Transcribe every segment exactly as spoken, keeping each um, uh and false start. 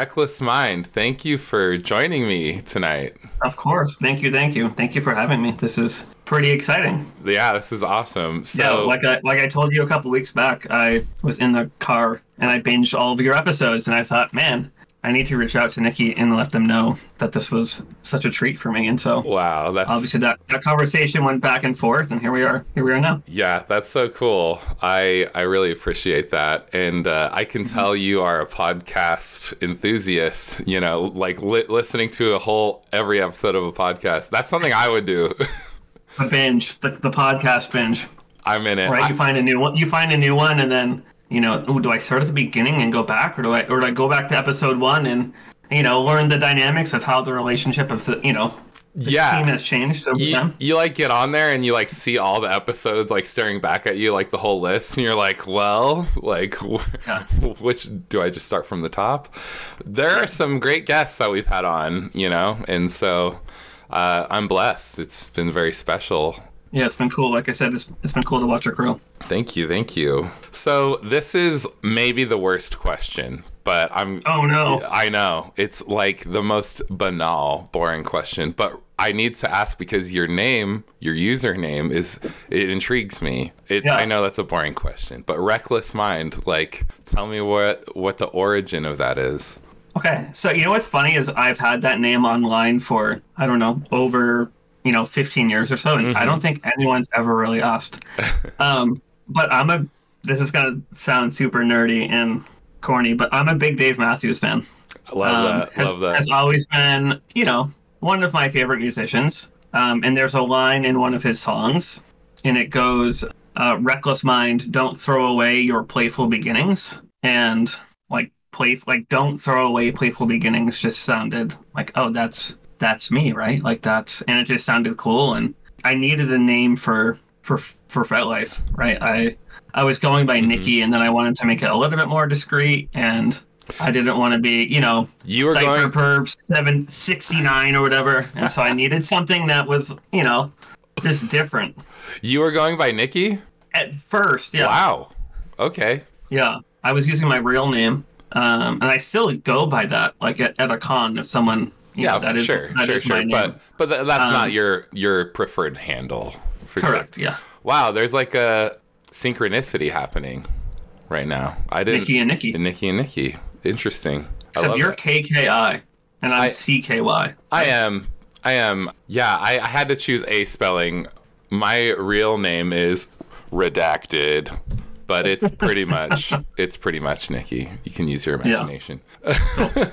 Reckless Mind, thank you for joining me tonight. Of course. Thank you. Thank you. Thank you for having me. This is pretty exciting. Yeah, this is awesome. So, yeah, like I like I told you a couple weeks back, I was in the car and I binged all of your episodes, and I thought, man, I need to reach out to Nikki and let them know that this was such a treat for me. And so, wow, that's obviously that, that conversation went back and forth, and here we are. Here we are now. Yeah, that's so cool. I I really appreciate that, and uh, I can tell you are a podcast enthusiast. You know, like li- listening to a whole every episode of a podcast. That's something I would do. The binge, the, the podcast binge. I'm in it. Right, I, you find a new one. You find a new one, and then you know, ooh, do I start at the beginning and go back, or do I, or do I go back to episode one and you know learn the dynamics of how the relationship of the you know this yeah. team has changed over you, time? You like get on there and you like see all the episodes like staring back at you, like the whole list, and you're like, well, like Yeah. which do I just start from the top? There are some great guests that we've had on, you know, and so uh, I'm blessed. It's been very special. Yeah, it's been cool. Like I said, it's, it's been cool to watch her grow. Thank you, thank you. So this is maybe the worst question, but I'm... Oh, no. I know. It's like the most banal, boring question, but I need to ask because your name, your username is... It intrigues me. It, Yeah. I know that's a boring question, but Reckless Mind, like, tell me what, what the origin of that is. Okay, so you know what's funny is I've had that name online for, I don't know, over... you know, fifteen years or so, and Mm-hmm. I don't think anyone's ever really asked. Um, but I'm a, this is going to sound super nerdy and corny, but I'm a big Dave Matthews fan. I love Um, that, has, love that. Has always been, you know, one of my favorite musicians. Um, and there's a line in one of his songs, and it goes, uh, reckless mind, don't throw away your playful beginnings. And like, play, like, don't throw away playful beginnings just sounded like, oh, that's, that's me, right? Like that's, and it just sounded cool. And I needed a name for, for, for FetLife, right? I, I was going by mm-hmm. Nikki, and then I wanted to make it a little bit more discreet, and I didn't want to be, you know, you were Diaper going Perv seven sixty-nine or whatever. And so I needed something that was, you know, just different. You were going by Nikki? At first, yeah. Wow. Okay. Yeah. I was using my real name. Um, and I still go by that, like at, at a con, if someone, you yeah, know, that is, sure, that sure, is sure. my name. But but th- that's Um, not your your preferred handle. For Correct, sure. yeah. Wow, there's like a synchronicity happening right now. I didn't. Nikki and Nikki. Nikki and Nikki. Interesting. I Except love you're that. K K I, and I'm I- C K Y. I am. I am. Yeah, I, I had to choose a spelling. My real name is redacted, but it's pretty much it's pretty much Nikki. You can use your imagination. Yeah.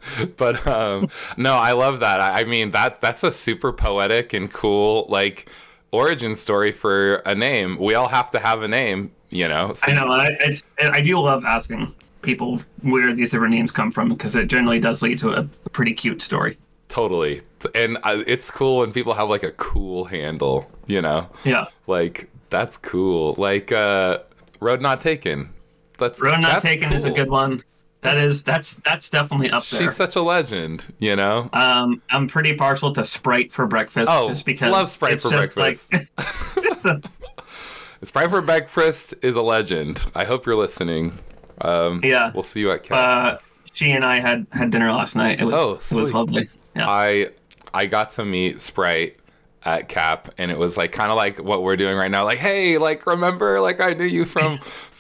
But um, no, I love that. I, I mean that that's a super poetic and cool like origin story for a name. We all have to have a name, you know. So I know. I, it's, I do love asking people where these different names come from, because it generally does lead to a, a pretty cute story. Totally. And uh, it's cool when people have like a cool handle, you know. Yeah. Like that's cool. Like uh, Road Not Taken. That's Road Not that's Taken cool. is a good one. That is that's that's definitely up there. She's such a legend, you know. Um, I'm pretty partial to Sprite for breakfast. Oh, just because love Sprite it's for just breakfast. Like, Sprite for breakfast is a legend. I hope you're listening. Um, yeah, we'll see you at Cap. Uh, she and I had had dinner last night. It was Oh, it was sweet. lovely. Yeah. I I got to meet Sprite at Cap, and it was like kind of like what we're doing right now. Like, hey, like remember, like I knew you from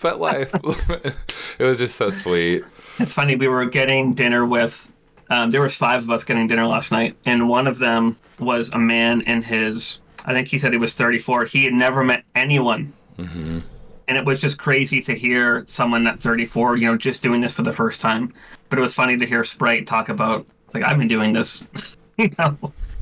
FetLife. It was just so sweet. It's funny, we were getting dinner with, um, there was five of us getting dinner last night, and one of them was a man in his, I think he said he was thirty-four. He had never met anyone. Mm-hmm. And it was just crazy to hear someone at thirty-four, you know, just doing this for the first time. But it was funny to hear Sprite talk about, like, I've been doing this, you know,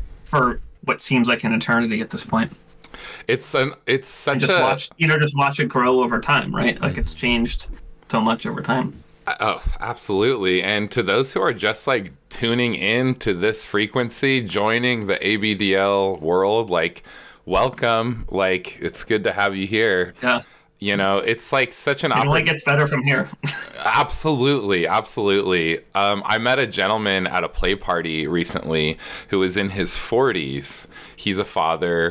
for what seems like an eternity at this point. It's an it's such And just a watch, you know, just watch it grow over time, right? Like, it's changed so much over time. Oh, absolutely. And to those who are just like tuning in to this frequency, joining the A B D L world, like, welcome. Like, it's good to have you here. Yeah. You know, it's like such an It only opportunity. gets better from here. Absolutely, absolutely. Um, I met a gentleman at a play party recently who was in his forties. He's a father,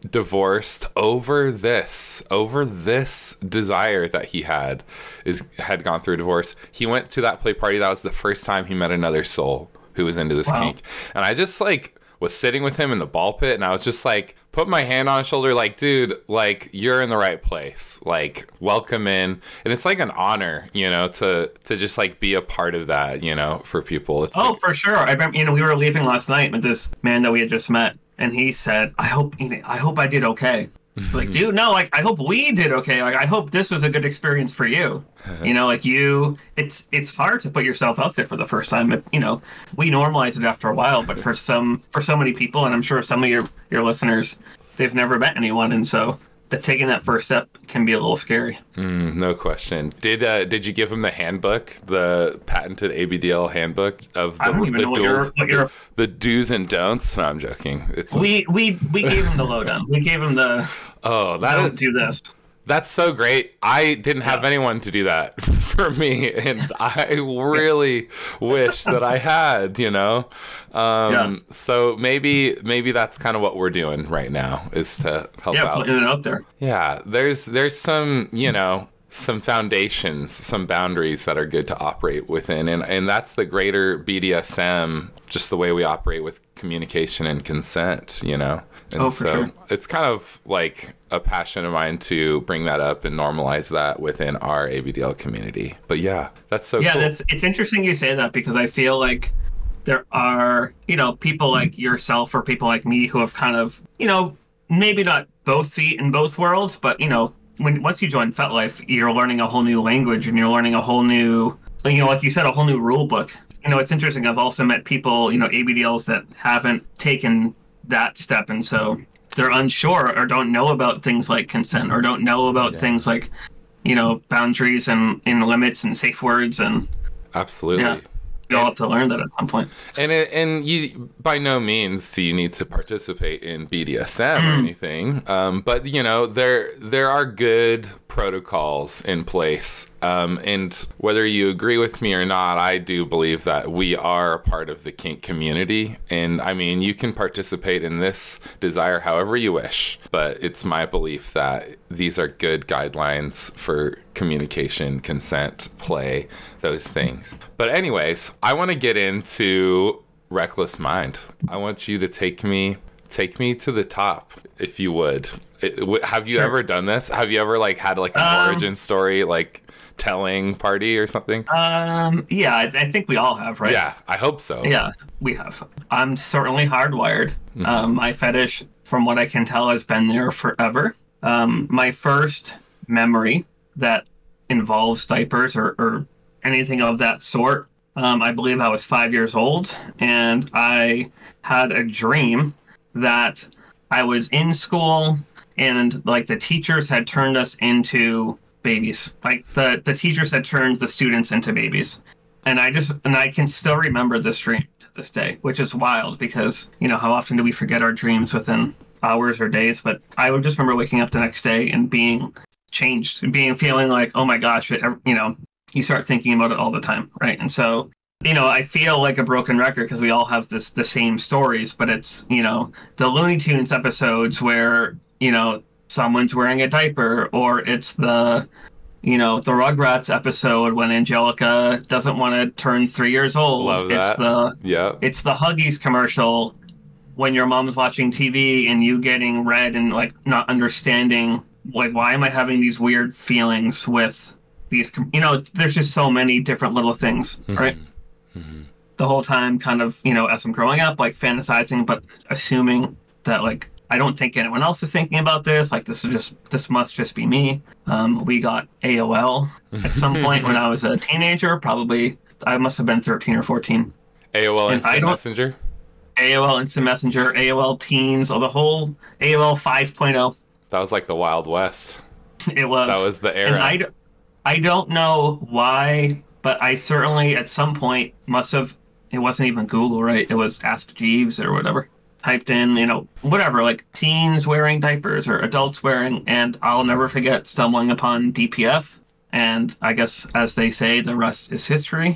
divorced over this, over this desire that he had, is had gone through a divorce. He went to that play party. That was the first time he met another soul who was into this wow. kink. And I just like was sitting with him in the ball pit, and I was just like, put my hand on his shoulder, like, dude, like, you're in the right place. Like, welcome in. And it's like an honor, you know, to to just like be a part of that, you know, for people. It's oh, like, for sure. I remember, you know, we were leaving last night with this man that we had just met, and he said, I hope, you know, I hope I did okay. Like, dude, no, like, I hope we did okay. Like, I hope this was a good experience for you. You know, like you, it's it's hard to put yourself out there for the first time. But, you know, we normalize it after a while. But for some, for so many people, and I'm sure some of your, your listeners, they've never met anyone. And so that taking that first step can be a little scary. Mm, no question. Did uh, did you give him the handbook, the patented A B D L handbook of the, I don't even the, know what duels, you're, what you're... the, the do's and don'ts? No, I'm joking. It's we we we gave him the lowdown. We gave him the oh, that don't is, do this. That's so great. I didn't have yeah. anyone to do that for me, and I really wish that I had, you know. Um, yeah. So maybe maybe that's kind of what we're doing right now, is to help yeah, out. Yeah, putting it out there. Yeah, there's there's some, you know, some foundations, some boundaries that are good to operate within, and and that's the greater B D S M, just the way we operate with communication and consent, you know. And oh, for so sure. It's kind of like a passion of mine to bring that up and normalize that within our A B D L community. But yeah, that's so yeah, cool. that's it's interesting you say that, because I feel like there are, you know, people like yourself or people like me who have kind of, you know, maybe not both feet in both worlds, but, you know, when once you join FetLife, you're learning a whole new language and you're learning a whole new, you know, like you said, a whole new rule book. You know, it's interesting. I've also met people, you know, A B D Ls that haven't taken that step, and so they're unsure or don't know about things like consent or don't know about yeah. things like, you know, boundaries and, and limits and safe words. And absolutely. Yeah. You all have to learn that at some point. And it, and you, by no means do you need to participate in B D S M or anything. Um, but you know, there there are good protocols in place. Um, and whether you agree with me or not, I do believe that we are a part of the kink community. And I mean, you can participate in this desire however you wish, but it's my belief that these are good guidelines for communication, consent, play, those things. But anyways, I want to get into Reckless Mind. I want you to take me take me to the top, if you would. It, w- have you sure. ever done this? Have you ever like had like an um, origin story, like telling party or something? Um, yeah, I, I think we all have, right? Yeah, I hope so. Yeah, we have. I'm certainly hardwired. Mm-hmm. Um, my fetish, from what I can tell, has been there forever. Um, my first memory that involves diapers or, or anything of that sort, um, I believe I was five years old, and I had a dream that I was in school and like the teachers had turned us into babies. Like the, the teachers had turned the students into babies. And I just, and I can still remember this dream to this day, which is wild because, you know, how often do we forget our dreams within hours or days? But I would just remember waking up the next day and being changed, being feeling like, oh my gosh, it, you know, you start thinking about it all the time. Right. And so, you know, I feel like a broken record because we all have this the same stories, but it's, you know, the Looney Tunes episodes where, you know, someone's wearing a diaper, or it's the, you know, the Rugrats episode when Angelica doesn't want to turn three years old. Love it's that. the yeah. It's the Huggies commercial when your mom's watching T V and you getting red and like not understanding, like, why am I having these weird feelings with these, you know, there's just so many different little things, mm-hmm. right? Mm-hmm. The whole time kind of, you know, as I'm growing up, like fantasizing, but assuming that like, I don't think anyone else is thinking about this. Like, this is just, this must just be me. Um, we got A O L at some point when I was a teenager, probably, I must have been thirteen or fourteen. A O L Instant Messenger? A O L Instant Messenger, A O L Teens, or the whole A O L five point oh. That was like the Wild West. It was. That was the era. And I, I don't know why, but I certainly at some point must have, it wasn't even Google, right? It was Ask Jeeves or whatever. Typed in, you know, whatever, like teens wearing diapers or adults wearing, and I'll never forget stumbling upon D P F. And I guess, as they say, the rest is history.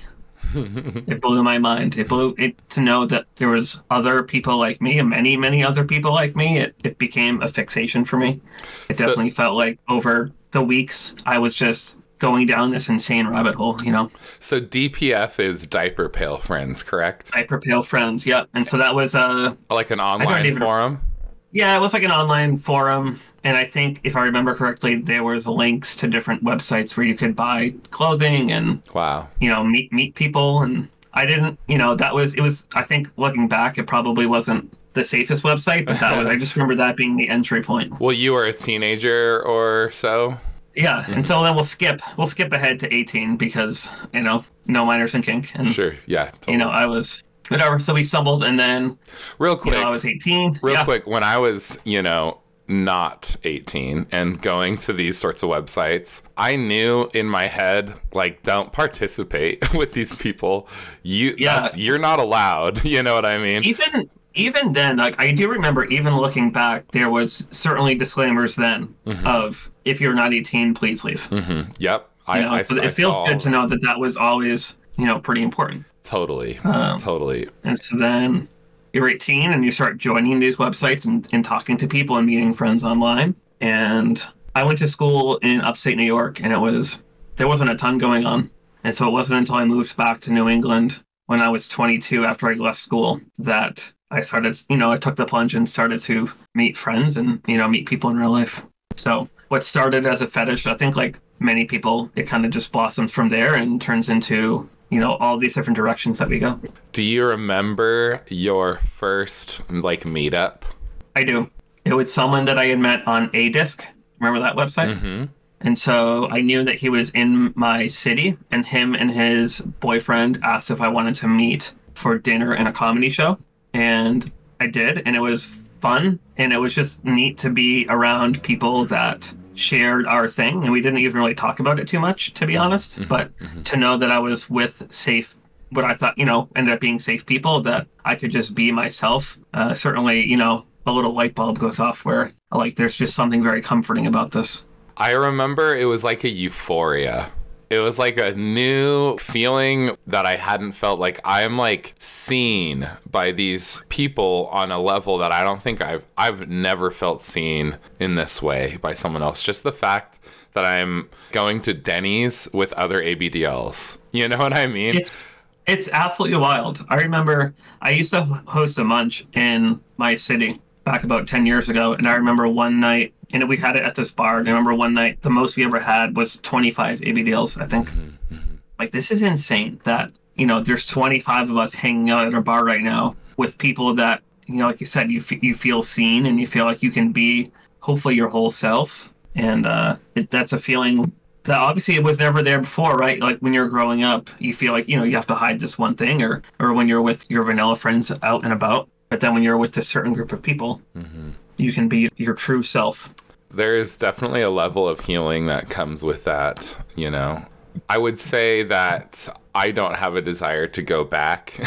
It blew my mind. It blew it to know that there was other people like me and many, many other people like me. It, it became a fixation for me. It So- definitely felt like over the weeks, I was just going down this insane rabbit hole, you know? So D P F is Diaper Pail Friends, correct? Hyper Pale Friends, yep. And so that was, uh, Like an online even- forum? yeah, it was like an online forum. And I think, if I remember correctly, there was links to different websites where you could buy clothing and, Wow. you know, meet meet people. And I didn't, you know, that was, it was, I think looking back, it probably wasn't the safest website, but that was, I just remember that being the entry point. Well, you were a teenager or so? Yeah, and so then we'll skip we'll skip ahead to eighteen because, you know, no minors in kink. And, Sure, yeah. Totally. you know, I was, whatever. So we stumbled, and then, Real you quick, know, I was eighteen. real yeah. quick, when I was, you know, not eighteen and going to these sorts of websites, I knew in my head, like, don't participate with these people. You, Yeah. that's, you're not allowed. You know what I mean? Even even then, like I do remember, even looking back, there was certainly disclaimers then Mm-hmm. of if you're not eighteen, please leave. hmm Yep. You I, know, I, so I it feels saw- good to know that that was always, you know, pretty important. Totally. Um, totally. And so then you're eighteen and you start joining these websites and, and talking to people and meeting friends online. And I went to school in upstate New York, and it was, there wasn't a ton going on. And so it wasn't until I moved back to New England when I was twenty-two after I left school that I started, you know, I took the plunge and started to meet friends and, you know, meet people in real life. So what started as a fetish, I think like many people, it kind of just blossoms from there and turns into, you know, all these different directions that we go. Do you remember your first, like, meetup? I do. It was someone that I had met on A Disc. Remember that website? Mm-hmm. And so I knew that he was in my city, and him and his boyfriend asked if I wanted to meet for dinner and a comedy show. And I did, and it was fun. And it was just neat to be around people that shared our thing. And we didn't even really talk about it too much, to be honest. Mm-hmm. But Mm-hmm. to know that I was with safe, what I thought, you know, ended up being safe people, that I could just be myself. Uh, certainly, you know, a little light bulb goes off where, like, there's just something very comforting about this. I remember it was like a euphoria. It was like a new feeling that I hadn't felt. Like, I'm like seen by these people on a level that I don't think I've I've never felt seen in this way by someone else. Just the fact that I'm going to Denny's with other A B D Ls. You know what I mean? It's it's absolutely wild. I remember I used to host a munch in my city back about ten years ago, and I remember one night, and we had it at this bar, and I remember one night the most we ever had was twenty-five A B D Ls, I think. Mm-hmm. Like, this is insane that, you know, there's twenty-five of us hanging out at a bar right now with people that, you know, like you said, you, f- you feel seen and you feel like you can be hopefully your whole self. And uh, it, that's a feeling that obviously it was never there before, right? Like when you're growing up, you feel like, you know, you have to hide this one thing, or, or when you're with your vanilla friends out and about. But then when you're with this certain group of people, Mm-hmm. you can be your true self. There is definitely a level of healing that comes with that, you know. I would say that I don't have a desire to go back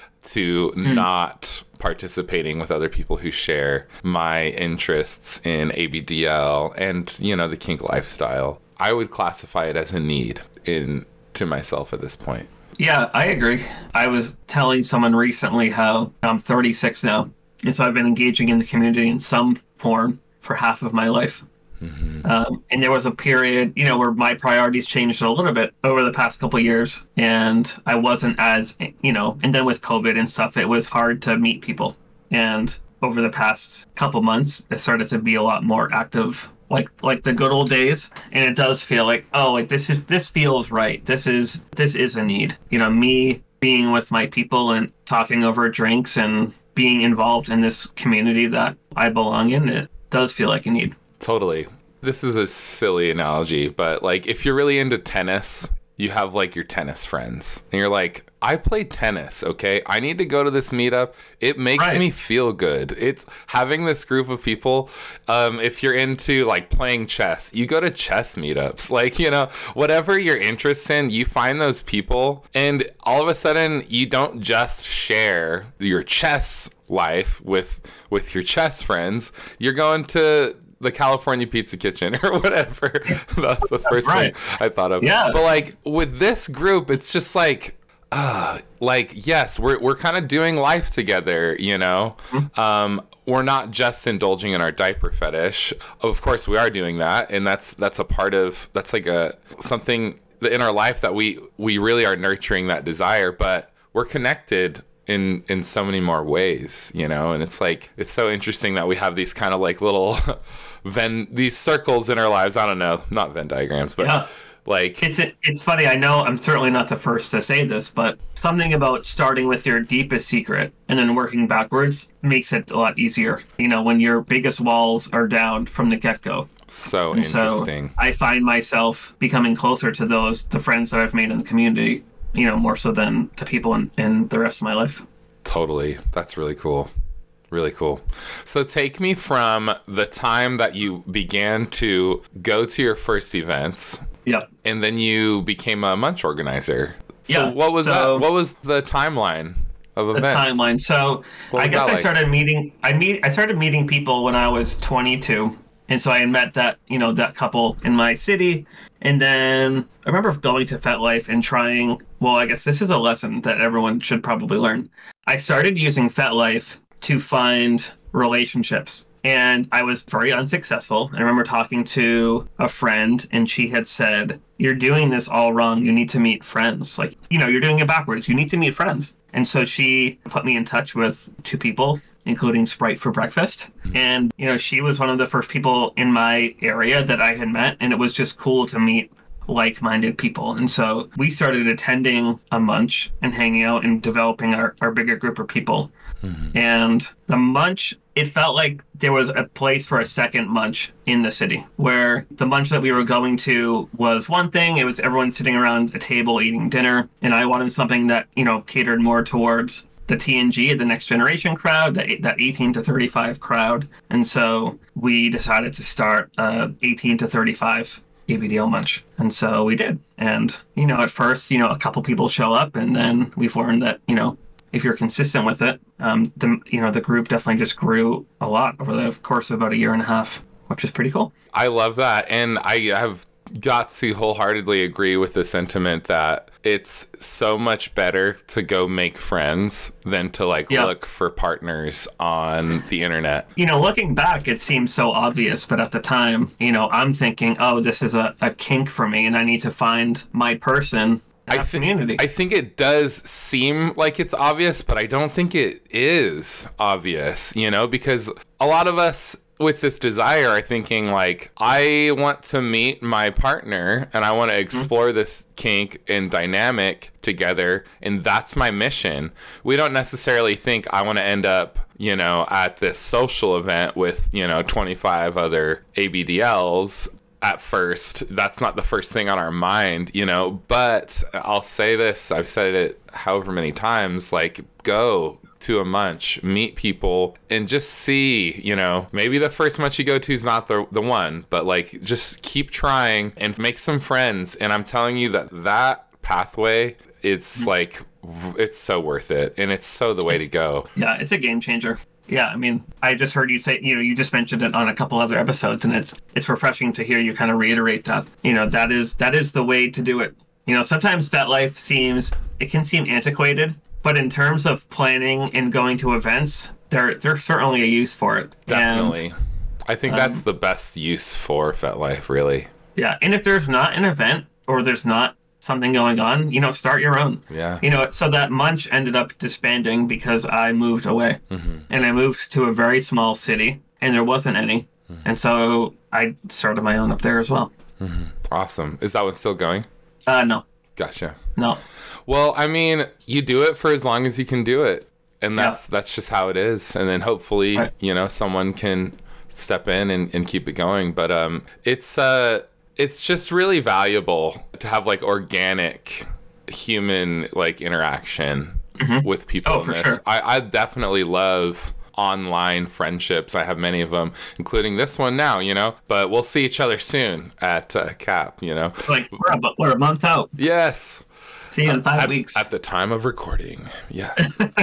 to Hmm. not participating with other people who share my interests in A B D L and, you know, the kink lifestyle. I would classify it as a need in to myself at this point. Yeah, I agree. I was telling someone recently how I'm thirty-six now, and so I've been engaging in the community in some form for half of my life. Mm-hmm. Um, and there was a period, you know, where my priorities changed a little bit over the past couple of years, and I wasn't as, you know, and then with COVID and stuff, it was hard to meet people. And over the past couple months, it started to be a lot more active, like like the good old days. And it does feel like, oh, like this is this feels right. This is this is a need. You know, me being with my people and talking over drinks and being involved in this community that I belong in, it does feel like a need. Totally. This is a silly analogy, but like if you're really into tennis, you have like your tennis friends and you're like, I play tennis, okay? I need to go to this meetup. It makes Right. me feel good. It's having this group of people. Um, if you're into like playing chess, you go to chess meetups. Like, you know, whatever your interests in, you find those people, and all of a sudden you don't just share your chess life with with your chess friends. You're going to the California Pizza Kitchen or whatever. That's the first Right. thing I thought of. Yeah. But like with this group, it's just like uh, like, yes, we're we're kind of doing life together, you know. Mm-hmm. Um, we're not just indulging in our diaper fetish. Of course, we are doing that, and that's that's a part of that's like a something in our life that we we really are nurturing that desire, but we're connected in in so many more ways, you know. And it's like it's so interesting that we have these kind of like little Venn these circles in our lives. I don't know, not Venn diagrams, but yeah. Like it's it's funny. I know I'm certainly not the first to say this, but something about starting with your deepest secret and then working backwards makes it a lot easier. You know, when your biggest walls are down from the get-go. So and interesting. So I find myself becoming closer to those the friends that I've made in the community. You know, more so than the people in, in the rest of my life. Totally, that's really cool. Really cool. So take me from the time that you began to go to your first events. Yeah. And then you became a munch organizer. So yeah. what was so that? What was the timeline of events? The timeline. So I guess I like? started meeting I meet I started meeting people when I was twenty-two. And so I had met that, you know, that couple in my city. And then I remember going to FetLife and trying, well, I guess this is a lesson that everyone should probably learn. I started using FetLife to find relationships. And I was very unsuccessful. I remember talking to a friend and she had said, you're doing this all wrong. You need to meet friends. Like, you know, you're doing it backwards. You need to meet friends. And so she put me in touch with two people, including Sprite for breakfast. And, you know, she was one of the first people in my area that I had met. And it was just cool to meet like-minded people. And so we started attending a munch and hanging out and developing our, our bigger group of people. Mm-hmm. And the munch, it felt like there was a place for a second munch in the city, where the munch that we were going to was one thing. It was everyone sitting around a table eating dinner. And I wanted something that, you know, catered more towards the T N G, the next generation crowd, that that eighteen to thirty-five crowd. And so we decided to start a eighteen to thirty-five A B D L munch. And so we did. And, you know, at first, you know, a couple people show up, and then we've learned that, you know, if you're consistent with it, um, the, you know, the group definitely just grew a lot over the course of about a year and a half, which is pretty cool. I love that. And I have got to wholeheartedly agree with the sentiment that it's so much better to go make friends than to like yeah. look for partners on the internet. You know, looking back, it seems so obvious, but at the time, you know, I'm thinking, oh, this is a, a kink for me and I need to find my person. I think I think it does seem like it's obvious, but I don't think it is obvious, you know, because a lot of us with this desire are thinking like, I want to meet my partner and I want to explore mm-hmm. this kink and dynamic together, and that's my mission. We don't necessarily think I want to end up, you know, at this social event with, you know, twenty-five other A B D Ls. At first, that's not the first thing on our mind, you know, but I'll say this, I've said it however many times, like, go to a munch, meet people, and just see, you know, maybe the first munch you go to is not the the one, but like, just keep trying and make some friends. And I'm telling you that that pathway, it's like, it's so worth it. And it's so the way it's, to go. Yeah, it's a game changer. Yeah, I mean, I just heard you say, you know, you just mentioned it on a couple other episodes, and it's it's refreshing to hear you kind of reiterate that. You know, that is that is the way to do it. You know, sometimes FetLife seems, it can seem antiquated, but in terms of planning and going to events, there there's certainly a use for it. Definitely. And, I think that's um, the best use for FetLife, really. Yeah, and if there's not an event or there's not something going on, you know, start your own. Yeah. You know, so that munch ended up disbanding because I moved away. Mm-hmm. And I moved to a very small city and there wasn't any. Mm-hmm. And so I started my own up there as well. Mm-hmm. Awesome. Is that one still going? Uh, no. Gotcha. No. Well, I mean, you do it for as long as you can do it. And that's yeah. that's just how it is. And then hopefully, right. you know, someone can step in and, and keep it going. But um, it's... uh. It's just really valuable to have like organic human like interaction mm-hmm. with people oh, in for this. Sure. I, I definitely love online friendships. I have many of them, including this one now, you know, but we'll see each other soon at uh, CAP, you know. Like we're a, we're a month out. Yes. See you in five at, weeks. At the time of recording. Yeah.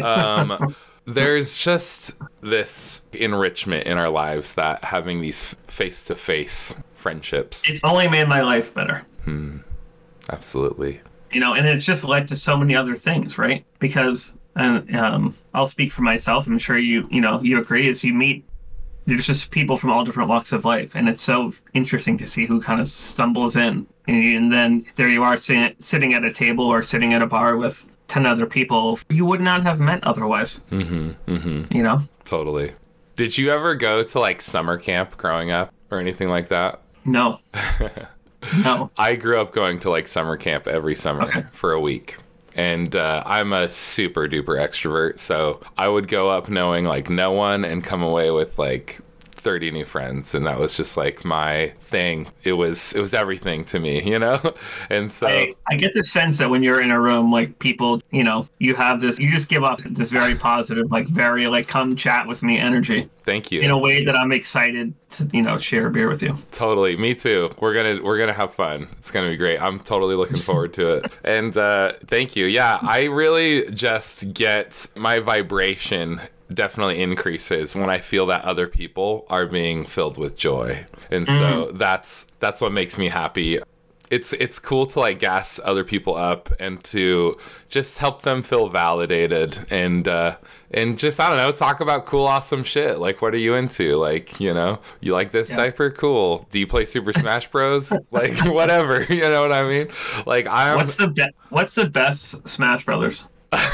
um, there's just this enrichment in our lives that having these face-to-face friendships. It's only made my life better. Hmm. Absolutely. You know, and it's just led to so many other things, right? Because and um, I'll speak for myself. I'm sure you you know you agree. Is you meet there's just people from all different walks of life, and it's so interesting to see who kind of stumbles in, and, and then there you are sitting sitting at a table or sitting at a bar with ten other people you would not have met otherwise. Mm-hmm. Mm-hmm. You know, totally. Did you ever go to like summer camp growing up or anything like that? No. No. I grew up going to like summer camp every summer Okay. for a week. And uh, I'm a super duper extrovert. So I would go up knowing like no one and come away with like thirty new friends. And that was just like my thing. It was it was everything to me, you know? And so I, I get the sense that when you're in a room, like people, you know, you have this, you just give off this very positive, like very like come chat with me energy. thank you. In a way that I'm excited to, you know, share a beer with you. Totally, me too. We're gonna we're gonna have fun. It's gonna be great. I'm totally looking forward to it. And uh, thank you. Yeah, I really just get my vibration definitely increases when I feel that other people are being filled with joy, and so mm. that's that's what makes me happy. It's it's cool to like gas other people up and to just help them feel validated and uh, and just I don't know, talk about cool awesome shit. Like, what are you into? Like, you know, you like this yeah. diaper? Cool. Do you play Super Smash Bros? Like, whatever. You know what I mean? Like, I'm. What's the be- What's the best Smash Brothers?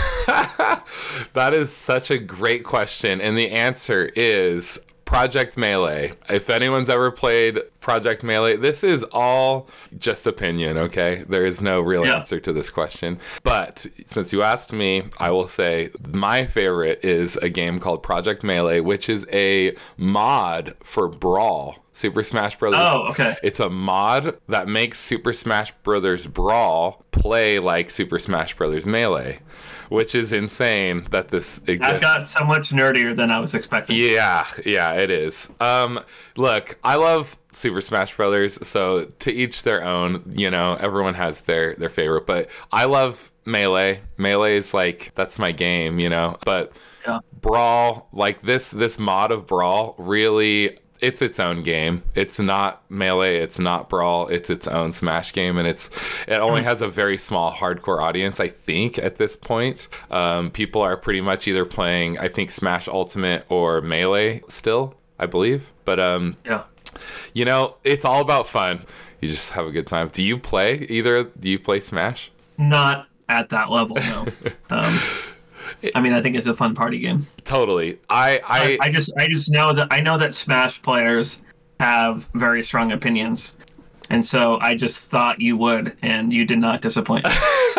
That is such a great question, and the answer is Project Melee. If anyone's ever played Project Melee, this is all just opinion, okay? There is no real yeah. answer to this question. But since you asked me, I will say my favorite is a game called Project Melee, which is a mod for Brawl. Super Smash Brothers. Oh, okay. It's a mod that makes Super Smash Brothers Brawl play like Super Smash Brothers Melee, which is insane that this exists. That got so much nerdier than I was expecting. Yeah, yeah, it is. Um, look, I love Super Smash Brothers, so to each their own. You know, everyone has their their favorite, but I love Melee. Melee is like that's my game, you know. But yeah. Brawl, like this this mod of Brawl, really. It's its own game. It's not Melee. It's not Brawl. It's its own Smash game, and it's it only has a very small hardcore audience. I think at this point, um, people are pretty much either playing, I think, Smash Ultimate or Melee still, I believe. But um, yeah, you know, it's all about fun. You just have a good time. Do you play either? Do you play Smash? Not at that level, no. um, I mean, I think it's a fun party game. Totally. I, I I just I just know that I know that Smash players have very strong opinions, and so I just thought you would, and you did not disappoint.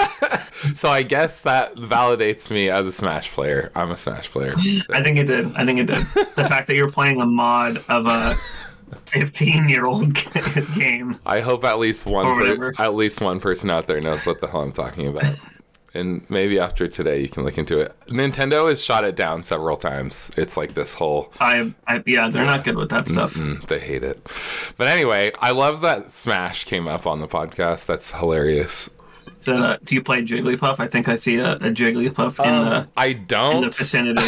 So I guess that validates me as a Smash player. I'm a Smash player. I think it did. I think it did. The fact that you're playing a mod of a fifteen-year-old game. I hope at least one per- at least one person out there knows what the hell I'm talking about. And maybe after today you can look into it. Nintendo has shot it down several times. It's like this whole... I, I Yeah, they're not good with that stuff. Mm-mm, they hate it. But anyway, I love that Smash came up on the podcast. That's hilarious. Is that a, do you play Jigglypuff? I think I see a, a Jigglypuff in um, the I don't. in the vicinity.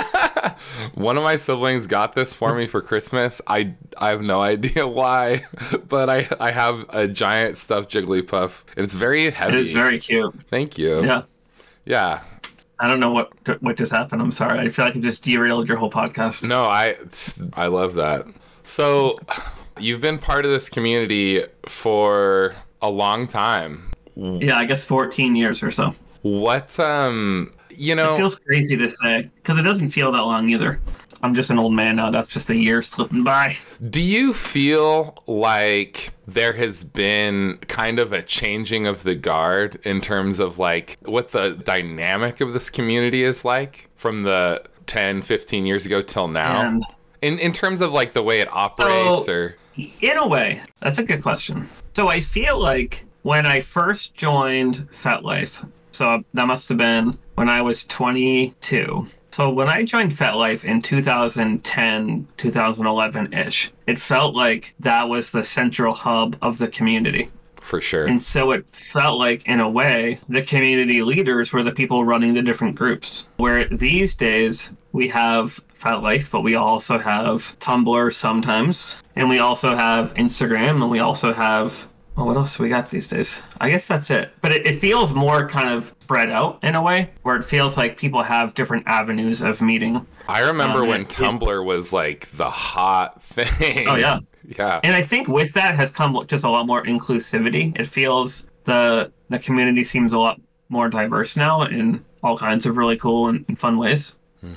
One of my siblings got this for me for Christmas. I I have no idea why, but I I have a giant stuffed Jigglypuff, and it's very heavy. It is very cute. Thank you. Yeah. Yeah. I don't know what what just happened. I'm sorry. I feel like it just derailed your whole podcast. No, I I love that. So, you've been part of this community for a long time. Yeah, I guess fourteen years or so. What um you know, it feels crazy to say because it doesn't feel that long either. I'm just an old man now. That's just a year slipping by. Do you feel like there has been kind of a changing of the guard in terms of like what the dynamic of this community is like from the ten, fifteen years ago till now? And in in terms of like the way it operates so, or in a way, that's a good question. So I feel like when I first joined FetLife, so that must have been when I was twenty-two. So when I joined FetLife in two thousand ten, two thousand eleven-ish, it felt like that was the central hub of the community. For sure. And so it felt like, in a way, the community leaders were the people running the different groups. Where these days, we have FetLife, but we also have Tumblr sometimes. And we also have Instagram, and we also have... Well, what else we got these days? I guess that's it. But it, it feels more kind of spread out in a way, where it feels like people have different avenues of meeting. I remember Um, when it- Tumblr was like the hot thing. Oh, yeah. Yeah. And I think with that has come just a lot more inclusivity. It feels the the community seems a lot more diverse now in all kinds of really cool and, and fun ways.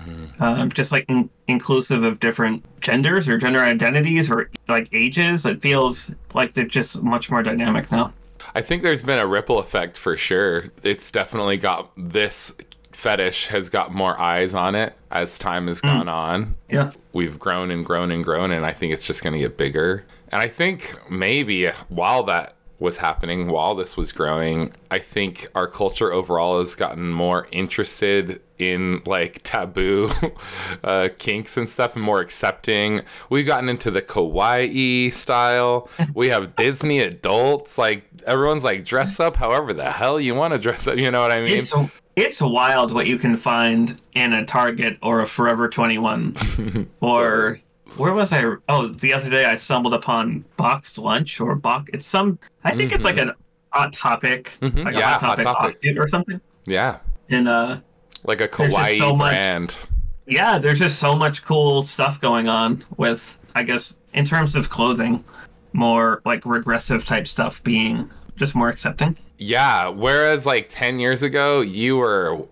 Um, just like in, inclusive of different genders or gender identities or like ages. It feels like they're just much more dynamic now. I think there's been a ripple effect for sure. It's definitely got this fetish has got more eyes on it as time has gone on. Yeah. We've grown and grown and grown, and I think it's just going to get bigger. And I think maybe while that was happening, while this was growing, I think our culture overall has gotten more interested in like taboo uh, kinks and stuff and more accepting. We've gotten into the kawaii style. We have Disney adults. Like everyone's like dress up however the hell you want to dress up. You know what I mean? It's it's wild what you can find in a Target or a Forever twenty-one or where was I? Oh, the other day I stumbled upon Boxed Lunch or Box. It's some. I think it's like an Hot Topic, Mhm. like a Yeah, Hot Hot Topic, Topic. offshoot or something. Yeah. And uh, Like a There's just kawaii so much- brand. yeah, there's just so much cool stuff going on with, I guess, in terms of clothing, more like regressive type stuff being just more accepting. Yeah, whereas like ten years ago, you were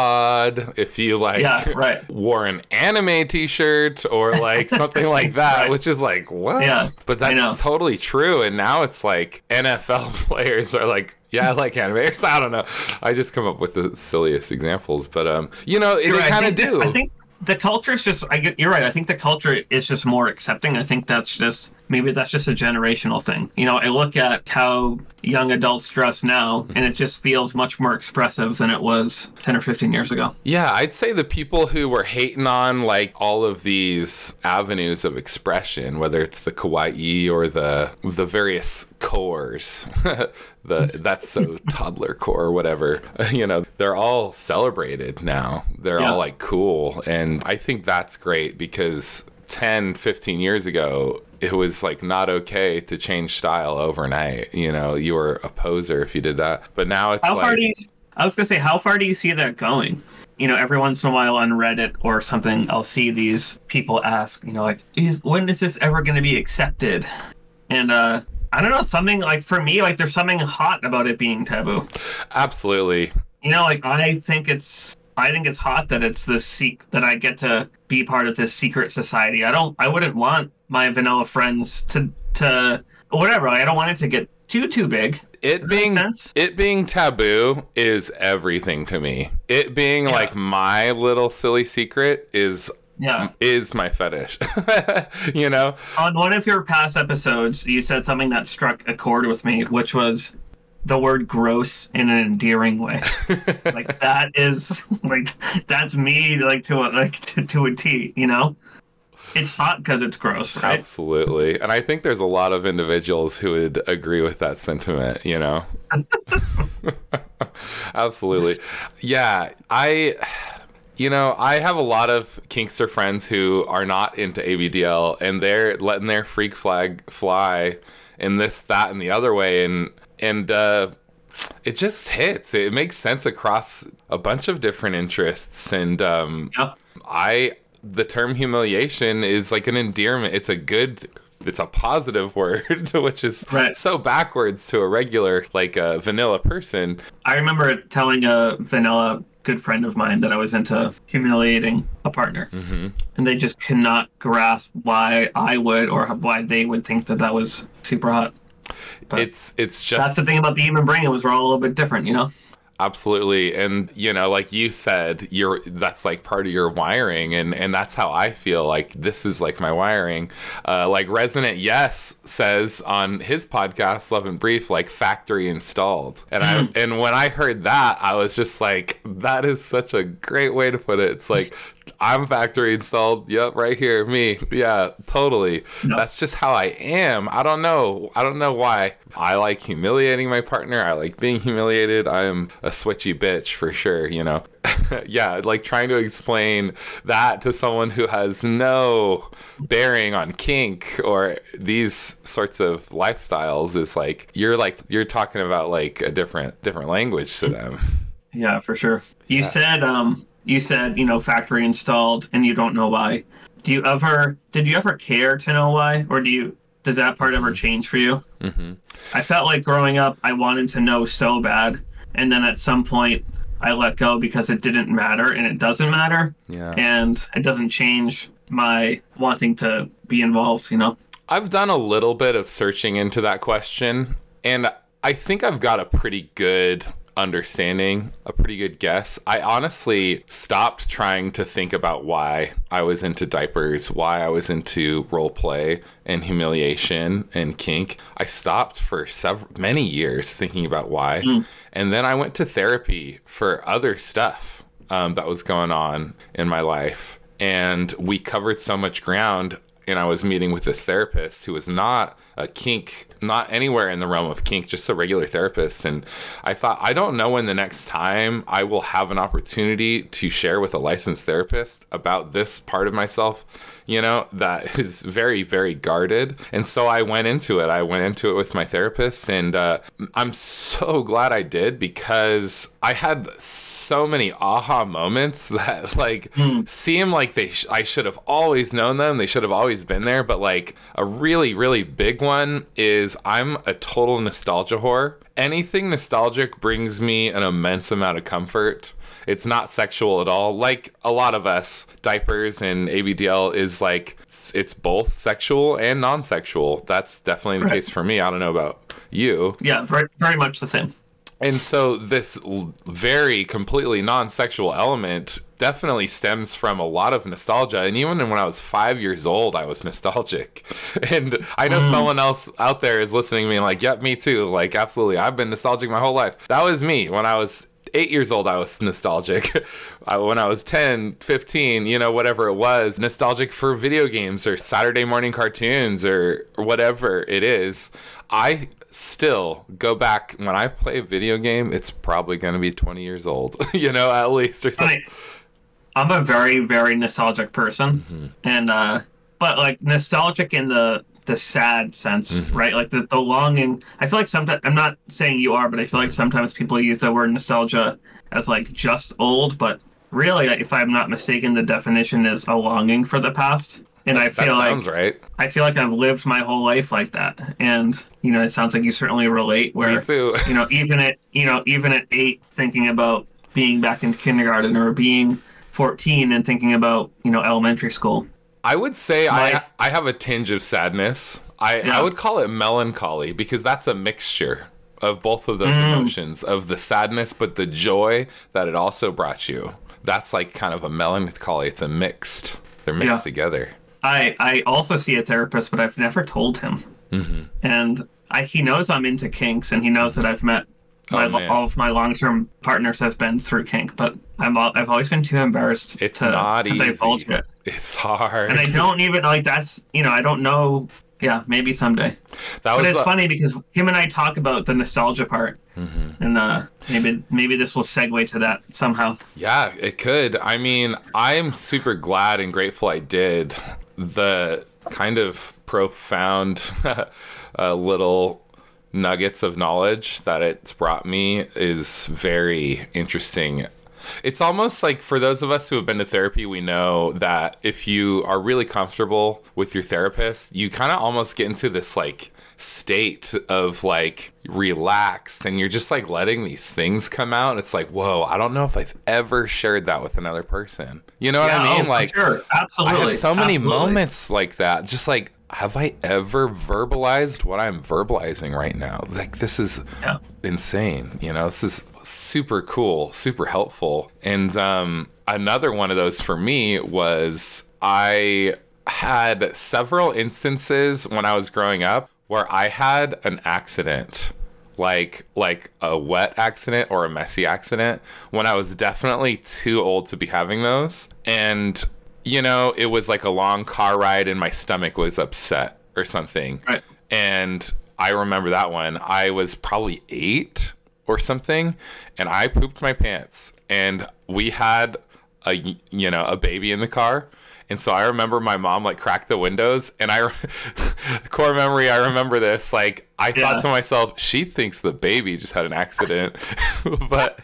odd if you like Yeah, right. wore an anime t-shirt or like something like that, Right. which is like, what? Yeah, but I know. that's totally true. And now it's like N F L players are like, yeah, I like animators. I don't know. I just come up with the silliest examples, but um, you know, You're they right. I kind of think do. that- I think the culture is just. I get. You're right. I think the culture is just more accepting. I think that's just maybe that's just a generational thing. You know, I look at how young adults dress now, and it just feels much more expressive than it was ten or fifteen years ago. Yeah, I'd say the people who were hating on like all of these avenues of expression, whether it's the kawaii or the the various cores, the that's so toddler core or whatever, you know, they're all celebrated now. They're Yeah. all like cool, and I think that's great because ten, fifteen years ago, it was like not okay to change style overnight. You know, you were a poser if you did that. But now it's How like far do you? I was gonna say, how far do you see that going? You know, every once in a while on Reddit or something, I'll see these people ask, you know, like, is when is this ever going to be accepted? And uh, I don't know, something like for me, like there's something hot about it being taboo. absolutely. You know, like I think it's, I think it's hot that it's this seek that I get to be part of this secret society. I don't, I wouldn't want my vanilla friends to to whatever. I don't want it to get too too big. It Does that being make sense? it being taboo is everything to me. It being Yeah. like my little silly secret is Yeah. is my fetish. You know? On one of your past episodes, you said something that struck a chord with me, which was the word gross in an endearing way. Like that is like that's me like to a like to, to a T, you know? It's hot because it's gross, right? Absolutely. And I think there's a lot of individuals who would agree with that sentiment, you know? Absolutely. Yeah, I you know, I have a lot of Kinkster friends who are not into A B D L and they're letting their freak flag fly in this, that, and the other way, and and uh it just hits. It makes sense across a bunch of different interests, and um Yeah. I the term humiliation is like an endearment. It's a good, it's a positive word, which is Right. so backwards to a regular, like a vanilla person. I remember telling a vanilla good friend of mine that I was into humiliating a partner, Mm-hmm. and they just could not grasp why I would or why they would think that that was super hot. But It's it's that's just the thing about the human brain; it was we're all a little bit different, you know. absolutely, and you know, like you said, you're that's like part of your wiring, and and that's how I feel. Like this is like my wiring. Uh, like Resonant Yes says on his podcast, Love and Brief, like factory installed. And I and when I heard that, I was just like, that is such a great way to put it. It's like I'm factory installed. Yep, right here, me. Yeah, totally. No. That's just how I am. I don't know. I don't know why. I like humiliating my partner. I like being humiliated. I am a switchy bitch for sure, you know. Yeah, like trying to explain that to someone who has no bearing on kink or these sorts of lifestyles is like you're like you're talking about like a different different language to them. Yeah, for sure. You yeah. said um you said, you know, factory installed and you don't know why. Do you ever did you ever care to know why, or do you does that part ever change for you? Mm-hmm. I felt like growing up I wanted to know so bad, and then at some point I let go because it didn't matter, and it doesn't matter. Yeah. And it doesn't change my wanting to be involved, you know? I've done a little bit of searching into that question, and I think I've got a pretty good understanding, a pretty good guess. I honestly stopped trying to think about why I was into diapers, why I was into role play and humiliation and kink. I stopped for several many years thinking about why. Mm. And then I went to therapy for other stuff um, that was going on in my life. And we covered so much ground. And I was meeting with this therapist who was not a kink, not anywhere in the realm of kink, just a regular therapist. And I thought, I don't know when the next time I will have an opportunity to share with a licensed therapist about this part of myself, you know, that is very, very guarded. And so I went into it. I went into it with my therapist, and uh, I'm so glad I did, because I had so many aha moments that like mm. seem like they sh- I should have always known them. They should have always been there. But like a really, really big one is I'm a total nostalgia whore. Anything nostalgic brings me an immense amount of comfort. It's not sexual at all. Like a lot of us, diapers and A B D L is like, it's, it's both sexual and non-sexual. That's definitely the right. case for me. I don't know about you. Yeah, very, very much the same. And so this very completely non-sexual element definitely stems from a lot of nostalgia. And even when I was five years old, I was nostalgic. And I know mm. someone else out there is listening to me and like, yep, me too. Like, absolutely. I've been nostalgic my whole life. That was me when I was eight years old. I was nostalgic. When I was ten, fifteen, you know, whatever it was, nostalgic for video games or Saturday morning cartoons or whatever it is. I still go back when I play a video game, it's probably going to be twenty years old, you know, at least, or something. I, I'm a very, very nostalgic person. Mm-hmm. And, uh, but like nostalgic in the, the sad sense, mm-hmm. right? Like the, the longing. I feel like sometimes, I'm not saying you are, but I feel like sometimes people use the word nostalgia as like just old, but really, if I'm not mistaken, the definition is a longing for the past. And I feel that sounds like right. I feel like I've lived my whole life like that, and you know, it sounds like you certainly relate. Where Me too. you know, even at you know, even at eight, thinking about being back in kindergarten, or being fourteen and thinking about you know elementary school. I would say I I have a tinge of sadness. I yeah. I would call it melancholy, because that's a mixture of both of those mm. emotions, of the sadness, but the joy that it also brought you. That's like kind of a melancholy. It's a mixed. They're mixed yeah. together. I, I also see a therapist, but I've never told him. Mm-hmm. And I, he knows I'm into kinks, and he knows that I've met my, oh, all of my long-term partners have been through kink, but I'm all, I've always been too embarrassed it's to, not to easy. divulge it. It's hard. And I don't even, like, that's, you know, I don't know. Yeah, maybe someday. That was but it's the... funny because him and I talk about the nostalgia part, mm-hmm. and uh, maybe maybe this will segue to that somehow. Yeah, it could. I mean, I'm super glad and grateful I did. The kind of profound uh, little nuggets of knowledge that it's brought me is very interesting. It's almost like, for those of us who have been to therapy, we know that if you are really comfortable with your therapist, you kind of almost get into this like state of like relaxed, and you're just like letting these things come out. It's like, whoa, I don't know if I've ever shared that with another person. You know yeah, what I mean? Oh, like, sure. Absolutely. I had so many Absolutely. moments like that. Just like, have I ever verbalized what I'm verbalizing right now? Like, this is yeah. insane. You know, this is super cool, super helpful. And um, another one of those for me was I had several instances when I was growing up where I had an accident like like a wet accident or a messy accident, when I was definitely too old to be having those. And, you know, it was like a long car ride and my stomach was upset or something. Right. And I remember that one. I was probably eight or something, and I pooped my pants. And we had a, you know, a baby in the car. And so I remember my mom like cracked the windows, and I, core memory, I remember this. Like, I yeah. thought to myself, she thinks the baby just had an accident. But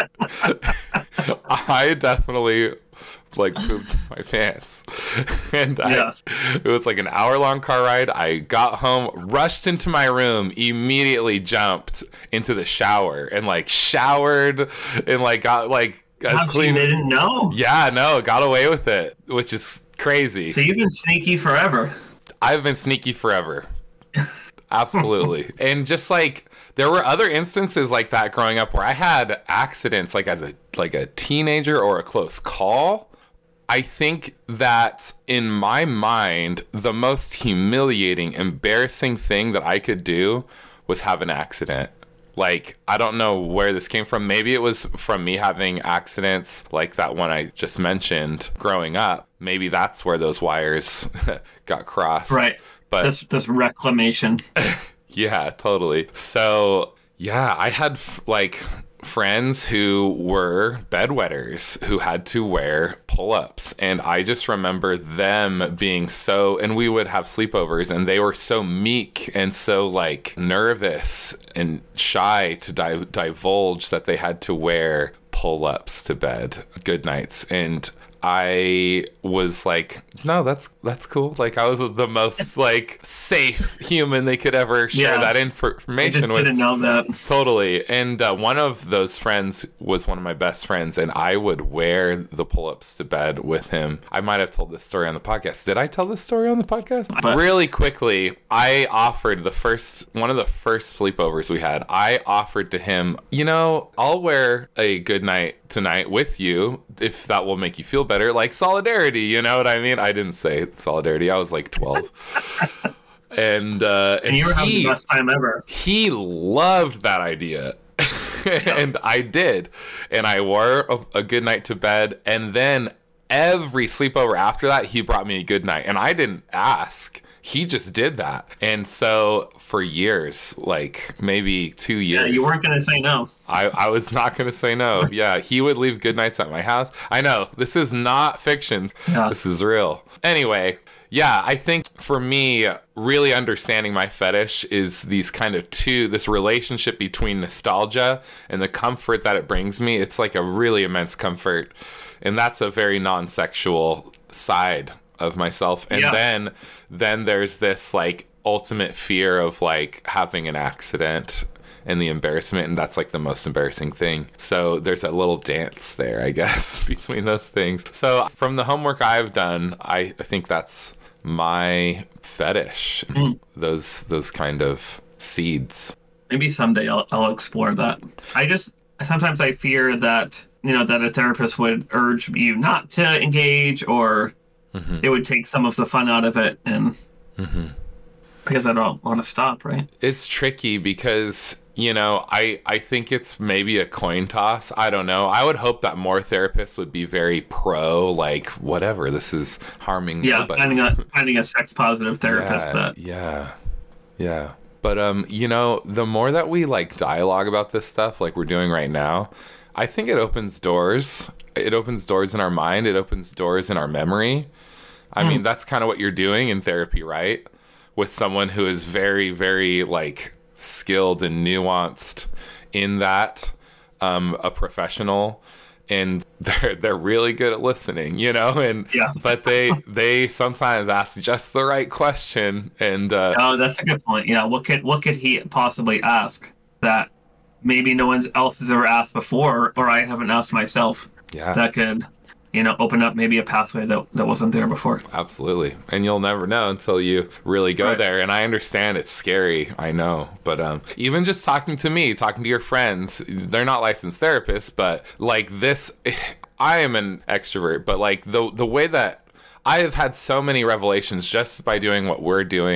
I definitely like pooped my pants. And yeah. I, it was like an hour long car ride. I got home, rushed into my room, immediately jumped into the shower and like showered and like got like as How clean. You didn't know? Yeah, no, got away with it, which is crazy. So you've been sneaky forever. I've been sneaky forever. Absolutely. And just like there were other instances like that growing up where I had accidents like as a like a teenager or a close call. I think that in my mind, the most humiliating, embarrassing thing that I could do was have an accident. Like, I don't know where this came from. Maybe it was from me having accidents like that one I just mentioned growing up. Maybe that's where those wires got crossed. Right. But this this reclamation. Yeah, totally. So, yeah, I had f- like friends who were bedwetters who had to wear pull-ups, and I just remember them being so, and we would have sleepovers, and they were so meek and so like nervous and shy to di- divulge that they had to wear pull-ups to bed, good nights. And I was like, no, that's that's cool. Like, I was the most like safe human they could ever share yeah. that information with. I just didn't know that. Totally. And uh, one of those friends was one of my best friends, and I would wear the pull-ups to bed with him. I might have told this story on the podcast. Did I tell this story on the podcast? But really quickly, I offered the first one of the first sleepovers we had. I offered to him, you know, I'll wear a good night tonight with you if that will make you feel better, like solidarity, you know what I mean? I didn't say solidarity. I was like twelve. and uh and, and you were having the best time ever. He loved that idea. And I did. And I wore a, a good night to bed, and then every sleepover after that he brought me a good night, and I didn't ask. He just did that. And so for years, like maybe two years. Yeah, you weren't going to say no. I, I was not going to say no. Yeah, he would leave good nights at my house. I know, this is not fiction. Yeah. This is real. Anyway, yeah, I think for me, really understanding my fetish is these kind of two, this relationship between nostalgia and the comfort that it brings me. It's like a really immense comfort. And that's a very non-sexual side of myself. And yeah. then then there's this like ultimate fear of like having an accident and the embarrassment, and that's like the most embarrassing thing. So there's a little dance there, I guess, between those things. So from the homework I've done, I, I think that's my fetish. Mm. Those those kind of seeds. Maybe someday I'll I'll explore that. I just sometimes I fear that, you know, that a therapist would urge you not to engage, or mm-hmm. it would take some of the fun out of it, and mm-hmm. because I don't want to stop, right? It's tricky because, you know, I, I think it's maybe a coin toss. I don't know. I would hope that more therapists would be very pro, like, whatever, this is harming yeah, nobody. Finding a, finding a sex-positive therapist. Yeah, that. Yeah, yeah. But, um, you know, the more that we, like, dialogue about this stuff like we're doing right now, I think it opens doors. It opens doors in our mind. It opens doors in our memory. I mm. mean, that's kind of what you're doing in therapy, right? With someone who is very, very, like, skilled and nuanced in that, um, a professional, and they're they're really good at listening, you know, and yeah. but they they sometimes ask just the right question, and uh, oh, that's a good point. Yeah, what could what could he possibly ask that maybe no one else has ever asked before, or I haven't asked myself? Yeah, that could, you know, open up maybe a pathway that, that wasn't there before. Absolutely. And you'll never know until you really go right. there. And I understand it's scary. I know. But um, even just talking to me, talking to your friends, they're not licensed therapists, but like this, I am an extrovert, but like the the way that I have had so many revelations just by doing what we're doing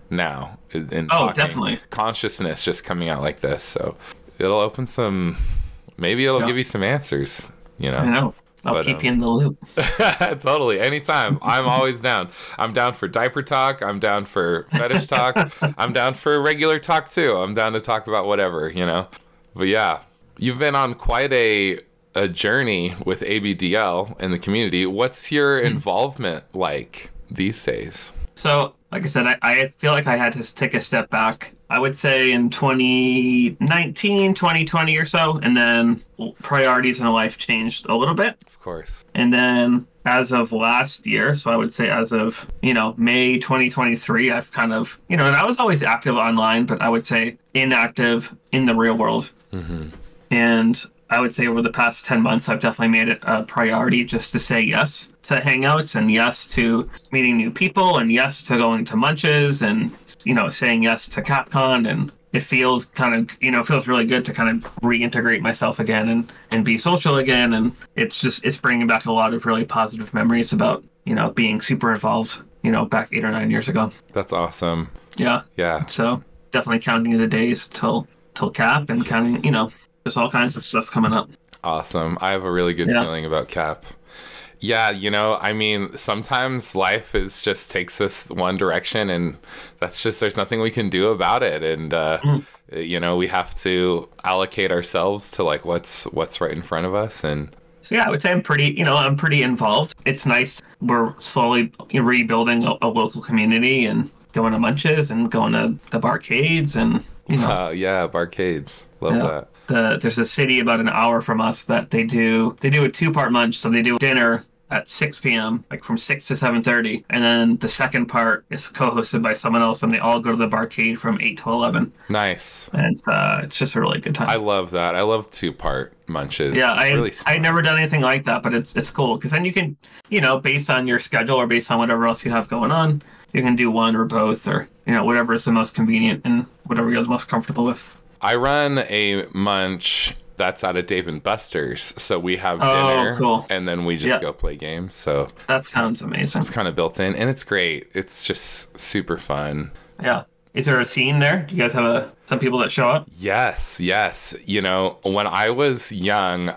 now in in Oh, talking. definitely. Consciousness just coming out like this. So it'll open some, maybe it'll Yeah. give you some answers, you know? I know. I'll But, keep um, you in the loop. Totally. Anytime. I'm always down. I'm down for diaper talk. I'm down for fetish talk. I'm down for regular talk too. I'm down to talk about whatever, you know? But yeah, you've been on quite a a journey with A B D L in the community. What's your involvement like these days? So, like I said, I, I feel like I had to take a step back. I would say in twenty nineteen, twenty twenty or so, and then priorities in life changed a little bit. Of course. And then as of last year, so I would say as of, you know, May twenty twenty-three, I've kind of, you know, and I was always active online, but I would say inactive in the real world. Mm-hmm. And I would say over the past ten months, I've definitely made it a priority just to say yes to hangouts and yes to meeting new people and yes to going to munches and, you know, saying yes to CapCon. And it feels kind of, you know, it feels really good to kind of reintegrate myself again and, and be social again. And it's just, it's bringing back a lot of really positive memories about, you know, being super involved, you know, back eight or nine years ago. That's awesome. Yeah. Yeah. So definitely counting the days till, till Cap and counting, you know, there's all kinds of stuff coming up. Awesome. I have a really good Yeah. feeling about Cap. Yeah, you know, I mean, sometimes life is just takes us one direction, and that's just, there's nothing we can do about it. And, uh, Mm. you know, we have to allocate ourselves to like what's what's right in front of us. And So yeah, I would say I'm pretty, you know, I'm pretty involved. It's nice. We're slowly rebuilding a, a local community and going to munches and going to the barcades and, you know, uh, yeah, barcades. Love Yeah. that. the there's a city about an hour from us that they do they do a two part munch. So they do dinner at six p.m. like from six to seven thirty, and then the second part is co-hosted by someone else, and they all go to the barcade from eight to eleven, Nice. and uh, it's just a really good time. I love that. I love two part munches. Yeah, It's I really I smart. never done anything like that, but it's it's cool because then you can, you know, based on your schedule or based on whatever else you have going on, you can do one or both or, you know, whatever is the most convenient and whatever you're most comfortable with. I run a munch that's out of Dave and Buster's, so we have Oh, dinner, cool. and then we just Yeah. go play games. So That sounds amazing. it's kind of built in, and it's great. It's just super fun. Yeah. Is there a scene there? Do you guys have a some people that show up? Yes, yes. You know, when I was young,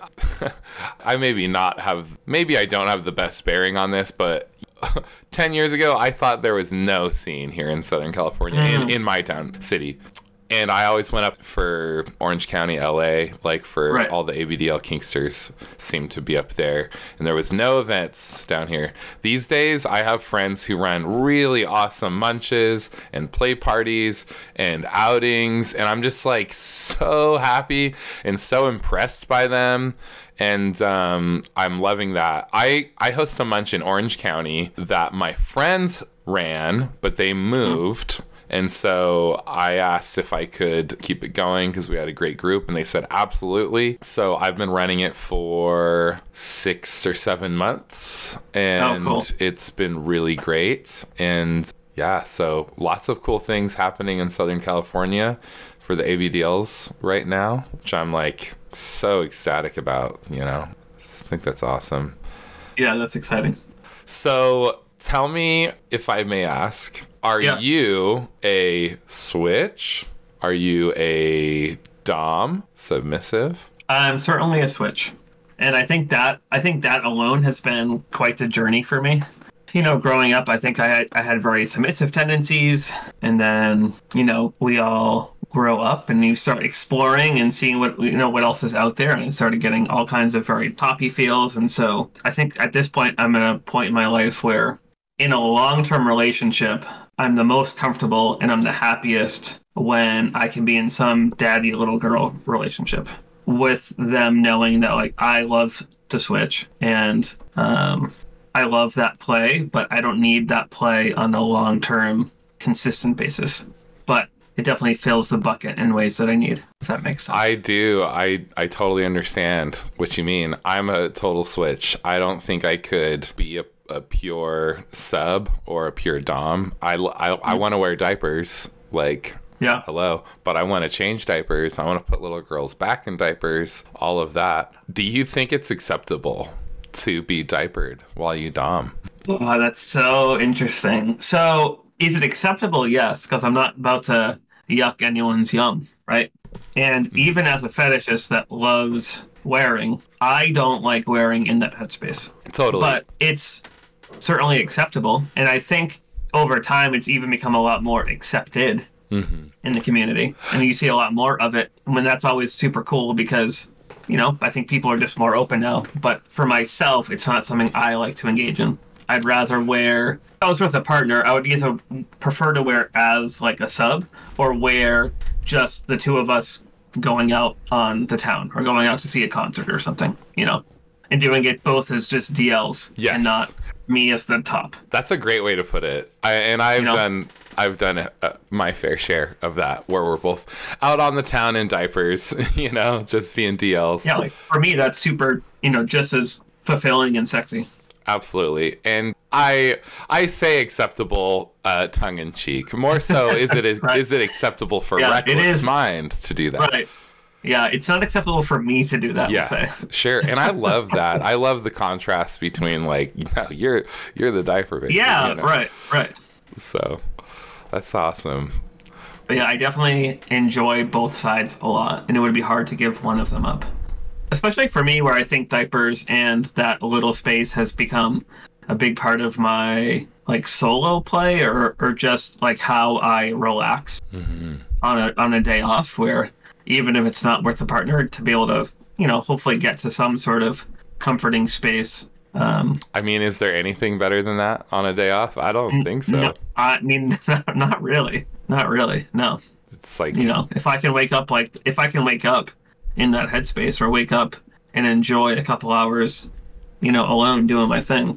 I maybe not have, maybe I don't have the best bearing on this, but ten years ago, I thought there was no scene here in Southern California, Mm. in, in my town, city. And I always went up for Orange County, L A, like for Right. all the A B D L Kinksters seemed to be up there. And there was no events down here. These days, I have friends who run really awesome munches and play parties and outings. And I'm just like so happy and so impressed by them. And um, I'm loving that. I, I host a munch in Orange County that my friends ran, but they moved. And so I asked if I could keep it going because we had a great group, and they said absolutely. So I've been running it for six or seven months, and Oh, cool. it's been really great. And yeah, so lots of cool things happening in Southern California for the A B D Ls right now, which I'm like so ecstatic about, you know. I think that's awesome. Yeah, that's exciting. So tell me, if I may ask, are Yeah. you a switch? Are you a dom, submissive? I'm certainly a switch. And I think that I think that alone has been quite the journey for me. You know, growing up, I think I had, I had very submissive tendencies. And then, you know, we all grow up and you start exploring and seeing what, you know, what else is out there. And it started getting all kinds of very toppy feels. And so I think at this point, I'm at a point in my life where in a long-term relationship, I'm the most comfortable and I'm the happiest when I can be in some daddy little girl relationship with them knowing that, like, I love to switch and um, I love that play, but I don't need that play on a long-term consistent basis. But it definitely fills the bucket in ways that I need, if that makes sense. I do. I, I totally understand what you mean. I'm a total switch. I don't think I could be a, a pure sub or a pure dom. I, I, I want to wear diapers, like, Yeah. hello, but I want to change diapers. I want to put little girls back in diapers, all of that. Do you think it's acceptable to be diapered while you dom? Oh, that's so interesting. So is it acceptable? Yes, because I'm not about to yuck anyone's yum, right? And even as a fetishist that loves wearing, I don't like wearing in that headspace. Totally. But it's certainly acceptable. And I think over time, it's even become a lot more accepted mm-hmm. in the community. And you see a lot more of it. I mean, that's always super cool because, you know, I think people are just more open now. But for myself, it's not something I like to engage in. I'd rather wear, if I was with a partner, I would either prefer to wear as like a sub or wear just the two of us going out on the town or going out to see a concert or something, you know, and doing it both as just D Ls yes. and not me as the top. That's a great way to put it. I, and I've you know? done I've done a, a, my fair share of that, where we're both out on the town in diapers, you know, just being D Ls. Yeah, like for me, that's super, you know, just as fulfilling and sexy. Absolutely. And I I say acceptable uh, tongue in cheek. More so, is it is, right. is it acceptable for yeah, Reckless Mind to do that? Right. Yeah, it's not acceptable for me to do that. Yes, sure. And I love that. I love the contrast between like, you know, you're you're the diaper baby. Yeah, you know? right, right. So that's awesome. But yeah, I definitely enjoy both sides a lot, and it would be hard to give one of them up. Especially for me, where I think diapers and that little space has become a big part of my like solo play, or or just like how I relax mm-hmm. on a on a day off, where even if it's not with a partner, to be able to, you know, hopefully get to some sort of comforting space. Um, I mean, is there anything better than that on a day off? I don't n- think so. No, I mean, not really. Not really. No. It's like, you know, if I can wake up, like, if I can wake up in that headspace, or wake up and enjoy a couple hours, you know, alone doing my thing,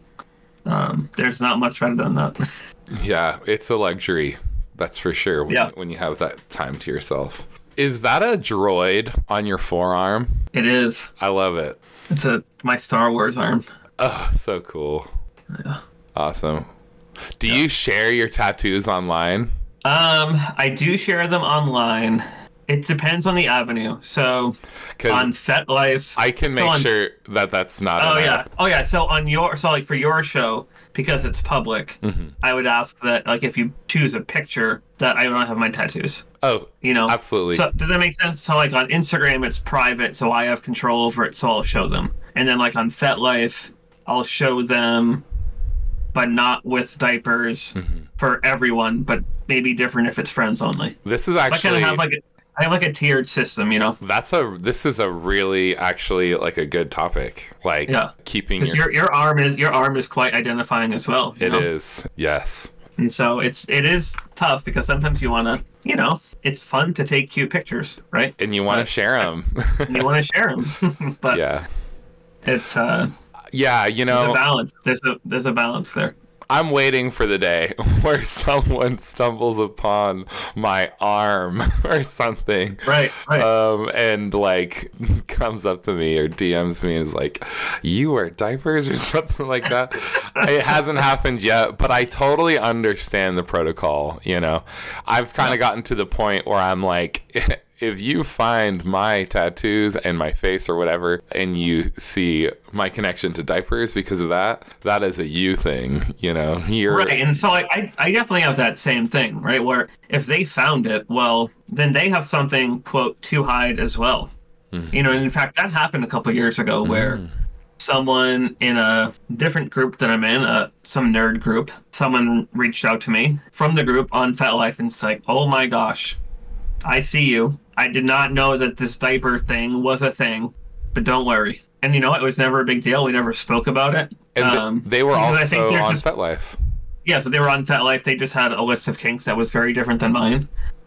um, there's not much better than that. Yeah, it's a luxury. That's for sure. When, yeah. when you have that time to yourself. Is that a droid on your forearm? It is. I love it. It's a my Star Wars arm. Oh, so cool. Yeah. Awesome. Do yeah. you share your tattoos online? Um, I do share them online. It depends on the avenue. So on FetLife, I can make so on, sure that that's not. Oh enough. yeah. Oh yeah. So on your, so like for your show, because it's public, mm-hmm. I would ask that, like, if you choose a picture, that I don't have my tattoos. Oh, you know, absolutely. So does that make sense? So like on Instagram, it's private, so I have control over it, so I'll show them. And then like on FetLife, I'll show them, but not with diapers mm-hmm. for everyone, but maybe different if it's friends only. This is actually. So I kind of have like a, I have like a tiered system, you know. That's a. This is a really actually like a good topic. Like yeah. keeping your, your your arm is your arm is quite identifying as well. It know? is, yes. And so it's it is tough because sometimes you want to, you know, it's fun to take cute pictures, right? And you want to share them. and you want to share them, but yeah, it's uh, yeah, you know, there's a balance. There's a there's a balance there. I'm waiting for the day where someone stumbles upon my arm or something. Right, right. Um, and like comes up to me or D Ms me and is like, you wear diapers or something like that. It hasn't happened yet, but I totally understand the protocol, you know. I've kind of gotten to the point where I'm like, if you find my tattoos and my face or whatever, and you see my connection to diapers because of that, that is a you thing, you know. You're... Right, and so I, I, I definitely have that same thing, right? Where if they found it, well, then they have something, quote, to hide as well. Mm-hmm. You know, and in fact, that happened a couple of years ago where mm. someone in a different group that I'm in, uh, some nerd group, someone reached out to me from the group on FetLife and it's like, oh my gosh, I see you. I did not know that this diaper thing was a thing, but don't worry. And you know, it was never a big deal. We never spoke about it. And um, they were also I think on just, FetLife. Yeah, so they were on FetLife. They just had a list of kinks that was very different than mine.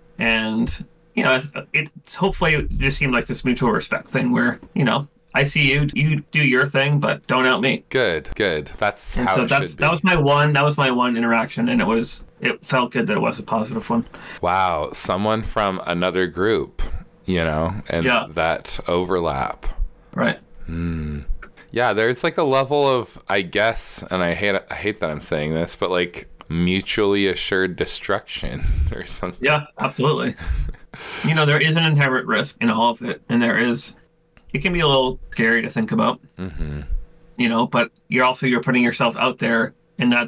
And, you know, it, it's hopefully it just seemed like this mutual respect thing where, you know, I see you, you do your thing, but don't out me. Good, good. That's and how so it that's, should be. That was my one, that was my one interaction, and it was, it felt good that it was a positive one. Wow, someone from another group, you know, and yeah. that overlap. Right. Hmm. Yeah, there's like a level of, I guess, and I hate I hate that I'm saying this, but like mutually assured destruction or something. Yeah, absolutely. You know, there is an inherent risk in all of it, and there is, it can be a little scary to think about. Mm-hmm. You know, but you're also, you're putting yourself out there, and that's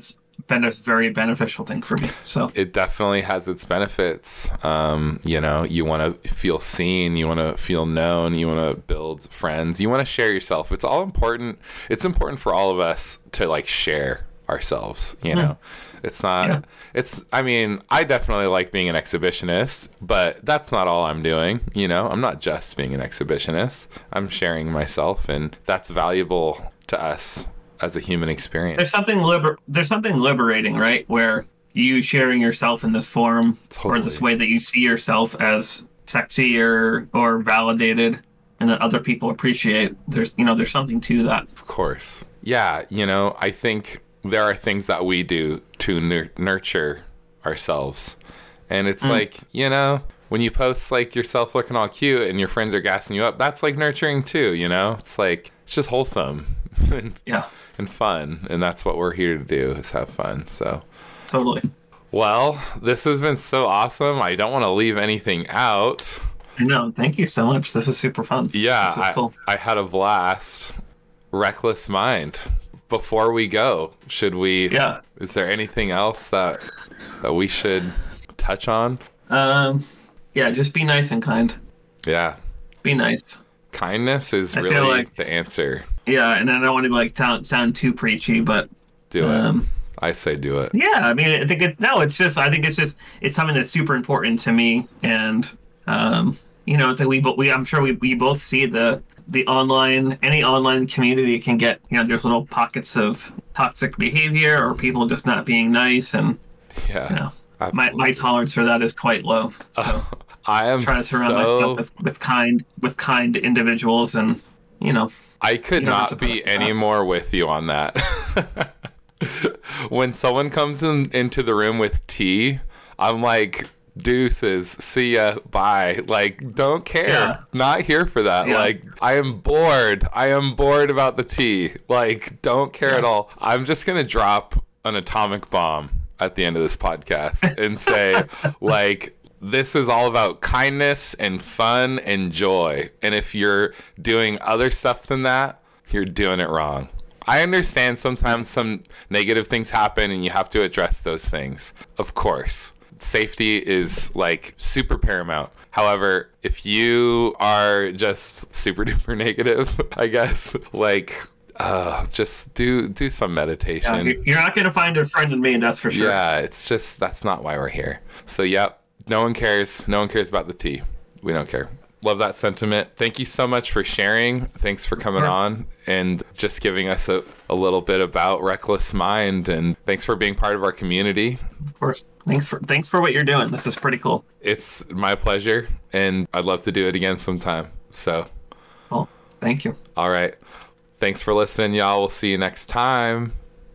been a very beneficial thing for me. So it definitely has its benefits. Um, you know, you want to feel seen, you want to feel known, you want to build friends, you want to share yourself. It's all important. It's important for all of us to like share ourselves, you know. Mm. It's not yeah. it's I mean, I definitely like being an exhibitionist, but that's not all I'm doing, you know. I'm not just being an exhibitionist. I'm sharing myself, and that's valuable to us as a human experience. There's something liber- there's something liberating, right? Where you sharing yourself in this form totally. Or this way that you see yourself as sexy or or validated and that other people appreciate. There's you know, there's something to that. Of course. Yeah, you know, I think there are things that we do to nur- nurture ourselves. And it's mm. like, you know, when you post like yourself looking all cute and your friends are gassing you up, that's like nurturing too, you know? It's like, it's just wholesome and, yeah. and fun. And that's what we're here to do, is have fun. So totally. Well, this has been so awesome. I don't want to leave anything out. I know. Thank you so much. This is super fun. Yeah, this is cool. I, I had a blast. Reckless Mind. Before we go, should we? Yeah. Is there anything else that that we should touch on? Um, yeah, just be nice and kind. Yeah. Be nice. Kindness is I really like, the answer. Yeah, and I don't want to like sound, sound too preachy, but do um, it. I say do it. Yeah, I mean, I think it. No, it's just. I think it's just. It's something that's super important to me, and um, you know, it's like we, we. I'm sure we, we both see the. the online, any online community can get, you know, there's little pockets of toxic behavior or people just not being nice. And, yeah, you know, my, my tolerance for that is quite low. So uh, I am trying to surround so... myself with, with kind, with kind individuals. And, you know, I could not be any more with you on that. When someone comes in, into the room with tea, I'm like, deuces, see ya, bye. Like, don't care. Yeah. Not here for that. Yeah. Like, I am bored. I am bored about the tea. Like, don't care yeah. at all. I'm just gonna drop an atomic bomb at the end of this podcast and say, like, this is all about kindness and fun and joy. And if you're doing other stuff than that, you're doing it wrong. I understand sometimes some negative things happen and you have to address those things. Of course. Safety is like super paramount. However, if you are just super duper negative, I guess, like, uh, just do do some meditation. Yeah, you're not going to find a friend in me, that's for sure. Yeah, it's just, that's not why we're here. So, yep, no one cares. No one cares about the tea. We don't care. Love that sentiment. Thank you so much for sharing. Thanks for coming on and just giving us a, a little bit about Reckless Mind. And thanks for being part of our community. Of course. Thanks for thanks for what you're doing. This is pretty cool. It's my pleasure. And I'd love to do it again sometime. So. Well, thank you. All right. Thanks for listening, y'all. We'll see you next time.